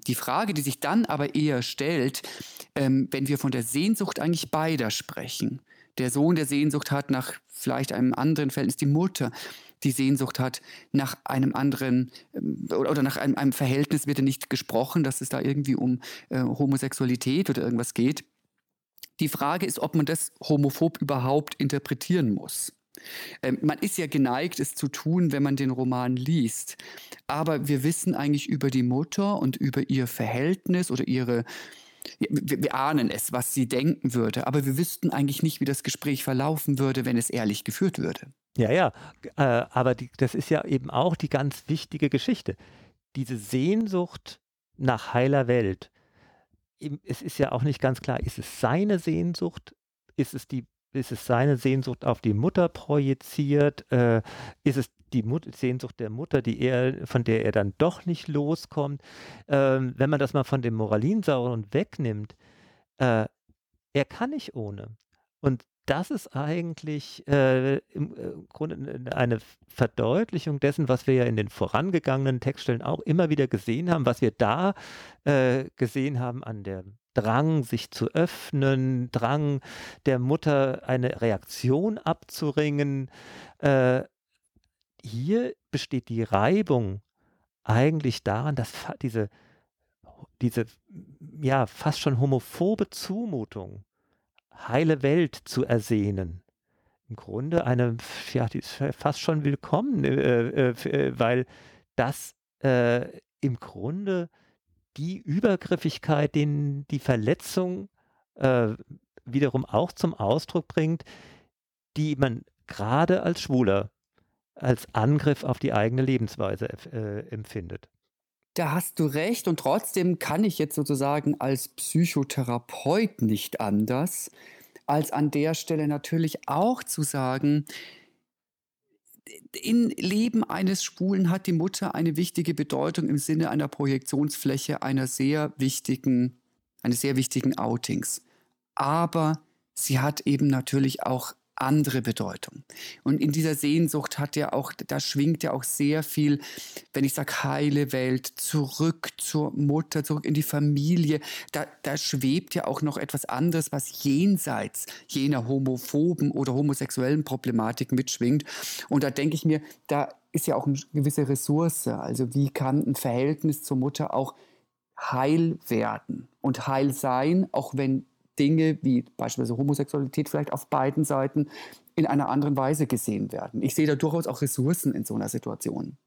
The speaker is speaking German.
Die Frage, die sich dann aber eher stellt, wenn wir von der Sehnsucht eigentlich beider sprechen. Der Sohn, der Sehnsucht hat nach vielleicht einem anderen Verhältnis, die Mutter, die Sehnsucht hat nach einem anderen oder nach einem Verhältnis, wird ja nicht gesprochen, dass es da irgendwie um Homosexualität oder irgendwas geht. Die Frage ist, ob man das homophob überhaupt interpretieren muss. Man ist ja geneigt, es zu tun, wenn man den Roman liest. Aber wir wissen eigentlich über die Mutter und über ihr Verhältnis oder ihre, wir ahnen es, was sie denken würde, aber wir wüssten eigentlich nicht, wie das Gespräch verlaufen würde, wenn es ehrlich geführt würde. Ja, ja, aber das ist ja eben auch die ganz wichtige Geschichte. Diese Sehnsucht nach heiler Welt. Es ist ja auch nicht ganz klar, ist es seine Sehnsucht? Ist es seine Sehnsucht auf die Mutter projiziert? Ist es die Sehnsucht der Mutter, von der er dann doch nicht loskommt? Wenn man das mal von dem Moralinsauren wegnimmt, er kann nicht ohne. Und das ist eigentlich im Grunde eine Verdeutlichung dessen, was wir ja in den vorangegangenen Textstellen auch immer wieder gesehen haben, was wir da gesehen haben an der Drang, sich zu öffnen, Drang der Mutter, eine Reaktion abzuringen. Äh, Hier besteht die Reibung eigentlich daran, dass diese ja fast schon homophobe Zumutung, heile Welt zu ersehnen. Im Grunde ja, die ist fast schon willkommen, weil das im Grunde die Übergriffigkeit, die Verletzung äh, wiederum auch zum Ausdruck bringt, die man gerade als Schwuler als Angriff auf die eigene Lebensweise empfindet. Da hast du recht und trotzdem kann ich jetzt sozusagen als Psychotherapeut nicht anders, als an der Stelle natürlich auch zu sagen, im Leben eines Schwulen hat die Mutter eine wichtige Bedeutung im Sinne einer Projektionsfläche eines sehr wichtigen Outings. Aber sie hat eben natürlich auch andere Bedeutung. Und in dieser Sehnsucht da schwingt ja auch sehr viel, wenn ich sage heile Welt, zurück zur Mutter, zurück in die Familie. Da schwebt ja auch noch etwas anderes, was jenseits jener homophoben oder homosexuellen Problematik mitschwingt. Und da denke ich mir, da ist ja auch eine gewisse Ressource. Also wie kann ein Verhältnis zur Mutter auch heil werden und heil sein, auch wenn Dinge wie beispielsweise Homosexualität vielleicht auf beiden Seiten in einer anderen Weise gesehen werden. Ich sehe da durchaus auch Ressourcen in so einer Situation.